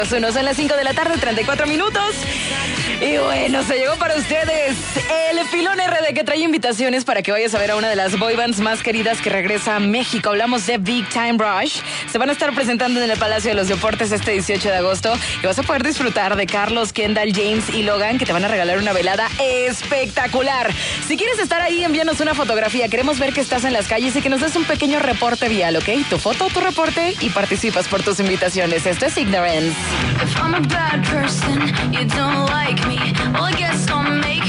Son las 5 de la tarde, 34 minutos. Y bueno, se llegó para ustedes el Pilón RD, que trae invitaciones para que vayas a ver a una de las boy bands más queridas que regresa a México. Hablamos de Big Time Rush. Se van a estar presentando en el Palacio de los Deportes este 18 de agosto y vas a poder disfrutar de Carlos, Kendall, James y Logan, que te van a regalar una velada espectacular. Si quieres estar ahí, envíanos una fotografía. Queremos ver que estás en las calles y que nos des un pequeño reporte vial, ¿ok? Tu foto, tu reporte, y participas por tus invitaciones. Esto es Ignorance. If I'm a bad person, you don't like me. Well, I guess I'll make